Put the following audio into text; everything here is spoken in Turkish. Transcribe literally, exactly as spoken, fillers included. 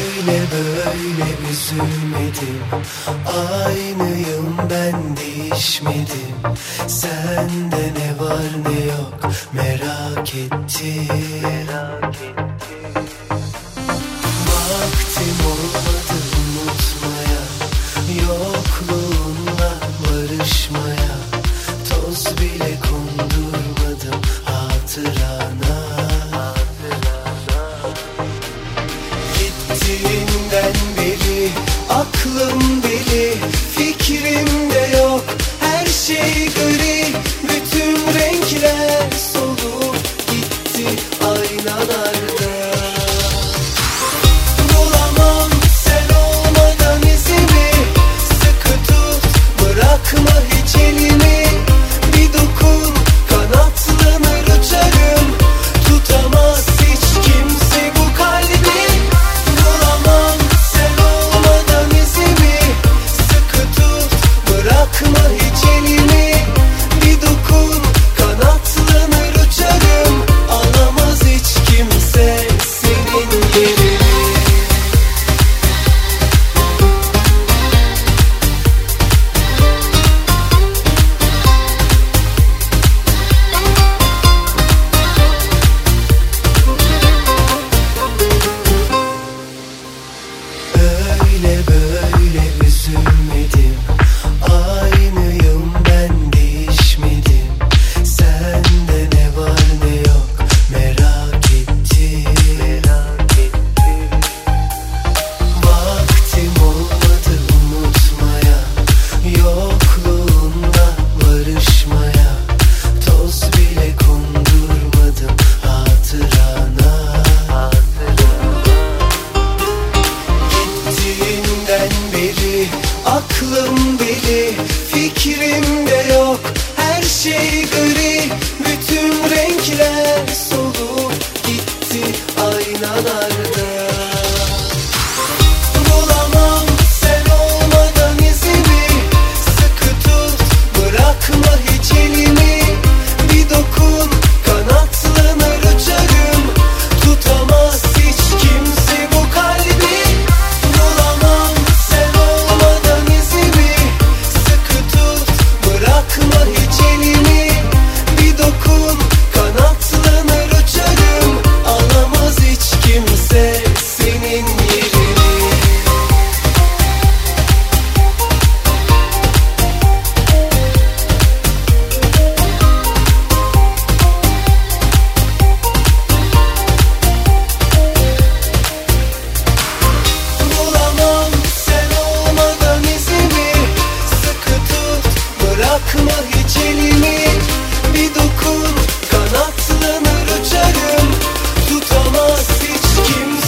Öyle böyle üzülmedim, aynıyım ben değişmedim. Sende ne var ne yok merak ettim. Vaktim olmadı unutmaya, yokluğunla barışmaya. Toz bile kondurmadım hatırana. Gittiğinden beri aklım deli, fikrimde yok, her şey gri. Bütün renkler solup gitti aynalarda. Bulamam sen olmadan izimi, sıkı tut bırakma hiç elimi. Bir dokun kanatlanır uçarım, tutamaz hiç kimse bu kalbi. Bulamam sen olmadan izimi, sıkı tut bırakma hiç elimi. Bir dokun kanatlanır uçarım, alamaz hiç kimse senin yerini. Öyle böyle üzülmedim, aynıyım ben değişmedim. Sende ne var ne yok merak ettim. Vaktim olmadı unutmaya, yokluğunla barışmaya. Toz bile kondurmadım hatırana. Gittiğinden beri aklım deli, fikrimde yok, her şey gri. Bütün renkler solup gitti aynalarda. Bulamam sen olmadan izimi, sıkı tut bırakma hiç elimi. Bir dokun kanatlanır uçarım, tutamaz hiç kimse bu kalbi. Bulamam sen olmadan izimi, sıkı tut bırakma hiç elimi. Bir dokun kanatlanır uçarım, alamaz hiç kimse senin yerini. Bulamam sen olmadan izimi, sıkı tut bırakma hiç elimi. Bir dokun kanatlanır uçarım, tutamaz hiç kimse